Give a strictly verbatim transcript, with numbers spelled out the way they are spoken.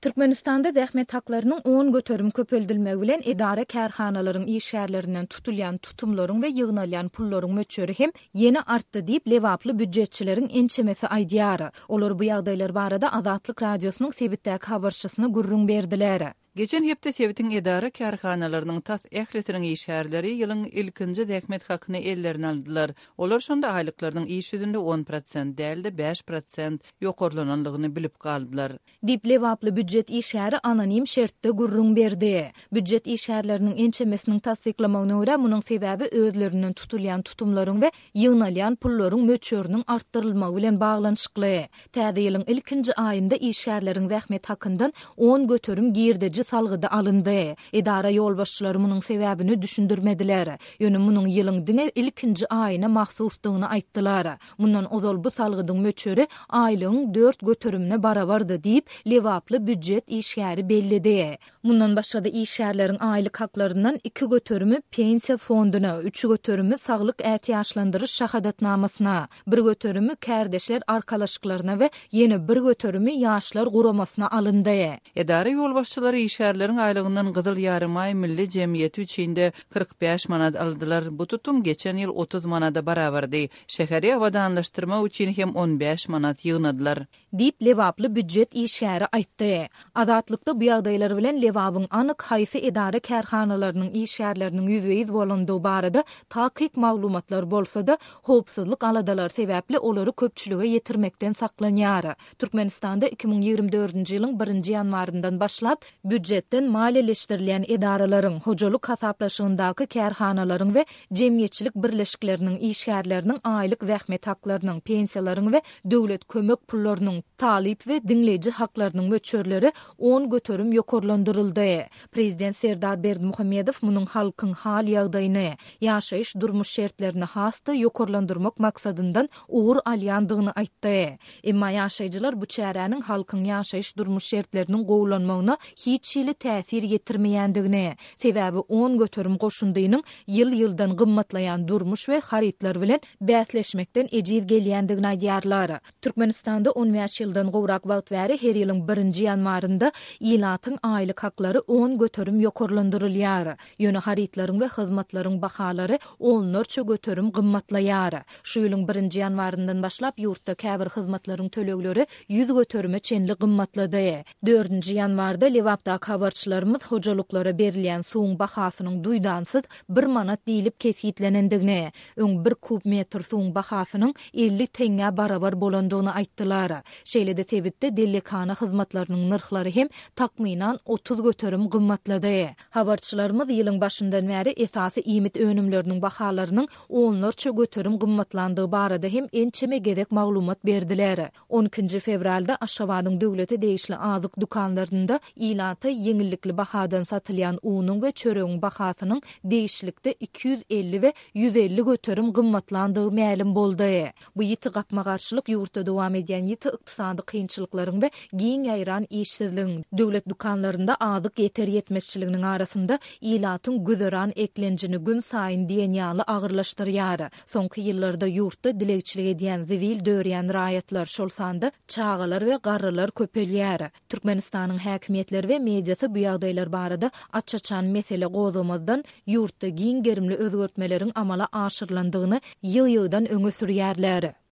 Türkmenistanda zähmet haklarynyň on göterim köpeldilmegi bilen edara kärhanalaryň iş şäherlerinden tutulýan tutumlaryň we ýygnalýan pullaryň möçleri hem ýene artdy diýip lewaply büdjetçileriň ençemesi aýdýar. Olar bu ýagdaýlar barada Azatlyk radiosynyň sebitdäki habarçysyna gurrun berdiler. Geçen hepde Sevitin edara kärhanalarynyň tas ähletiniň işgärleri ýylyň ilkinji zähmet hakyny ellerine aldylar. Olar şonda aýlyklarynyň iş ýüzünde on prosent däldi beş prosent ýokarlananlygyny bilip galdylar. Dip lewaply büdjet işgäri anonim şertde gurrun berdi. Büdjet işgärleriniň ençemesiniň tasdiklamagyna görä munyň sebäbi özlerinden tutulýan tutumlaryň we ýygnalýan pullaryň möçöriniň artdyrylmagy bilen baglanyşykly. Täze ýylyň ilkinji aýynda işgärleriň zähmet hakyndan on göterim girdi salgyda alındy. Edara ýolbaşçylary munyň sebäbini düşündirmediler. Ýöne munyň ýylyň diňe ilkinji aýyna mahsusdygyny aýtdylar. Mundan ozal bu salgydyň möçöri aýlygyň dört göterimine barabardy diýip lewaply büdjet işgäri bellidi. Mundan başga da işgärleriň aýlyk haklaryndan iki göterimi pensiya fonduna, üç göterimi saglyk ähtiýaçlandyryş şahadatnamasyna, bir göterimi kärdeşler arkalaşyklaryna we ýene bir göterimi ýaşlar guramasyna alyndy. Edara ýolbaşçylary işgärleriň aýlygyndan Gyzyl ýarym aý milli jemgyýeti üçinde kırk beş manat aldylar. Bu tutum geçen ýyl otuz manada barabardy. Şäheri awadanlaşdyrma üçin hem on beş manat ýygnadylar. Dip lewaply büdjet işgäri aýtdy. Azatlykda bu ýagdaýlar bilen lewabyň anyk haýsy edara kärhanalarynyň işgärleriniň yüzde yüz bolandygy barada takyk maglumatlar bolsa-da howpsuzlyk aladalar sebäpli olary köpçülüge ýetirmekden saklanýar. Türkmenistanda iki bin ýygrimi dördünji ýylyň birinji ýanwaryndan başlap büdjetden maliýeleşdirilýän edaralaryň, hojalyk hasaplaşygyndaky kärhanalaryň we jemgyýetçilik birleşikleriniň işgärleriniň aýlyk zähmet haklarynyň, pensiýalaryň we döwlet kömek pullarynyň talip we diňleýiji haklarynyň möçörleri on göterim ýokarlandyryldy. Prezident Serdar Berdimuhammedow munyň halkyň hal ýagdaýyny, ýaşaýyş durmuş şertlerini hasty ýokarlandyrmak maksadyndan ugur alýandygyny aýtdy. Emma ýaşaýjylar bu çäräniň halkyň ýaşaýyş durmuş şertleriniň gowlanmagyna hiç ýyly täsir getirmeýändigini, sebäbi on göterim goşundynyň ýyl-ýyldan gymmatlaýan durmuş we haritlar bilen bäsleşmekden ejiz gelýändigini aýdýarlar. Türkmenistanda on beş ýyldan gowrak wagt bäri her ýylyň birinji ýanwaryndə ýylatyň aýlyk haklary on göterim ýokarlandyrylýar. Ýöne haritlaryň we hyzmatlaryň bahalary onlarça göterim gymmatlaýar. Şu ýylyň birinji ýanwaryndan başlap ýurtda käbir hyzmatlaryň tölegleri yüz göterime çenli gymmatlady. dördünji ýanwarda lewapdaky habarçylarymyz hojalyklara berilýän suwuň bahasynyň duýdansyz bir manat diýilip kesitlenendigini, öň bir kub metr suwuň bahasynyň elli teňe barabar bolandygyny aýtdylar. Şeýle-de Sebitde delekana hyzmatlarynyň narhlary hem takminan otuz göterim gymmatlady. Habarçylarymyz ýylyň başyndan bäri esasy iýmit önümleriniň bahalarynyň onlarça göterim gymmatlandygy barada hem ençeme gezek maglumat berdiler. on ikinji fevralda Aşgabatyň döwleti degişli azyk dukanlarynda ýylata ýeňillikli bahadan satylýan unyň we çöregiň bahasynyň degişlikde iki yüz elli we yüz elli göterim gymmatlandygy ma'lum boldy. Bu ýiti gapma garşylyk ýurtda dowam edýän ýiti ykdysady kynçylyklaryň we giň ýaýran işsizligiň, döwlet dukanlarynda azyk ýeter ýetmezçiliginiň arasynda ýylatyň güzeran eklenjini gün saýyn diýen ýaly agyrlaşdyrýar. Soňky ýyllarda ýurtda dilegçilik edýän zivil döwrýän raýatlar şol sanda çağalar we garrylar köpelýär. Türkmenistanyň häkimetleri we mediasy bu ýagdaýlar barada açaçan mesele gozamazdan ýurtda giň gerimli özgertmeleriň amala aşyrlandygyny ýyl-ýyldan öňe sürýärler.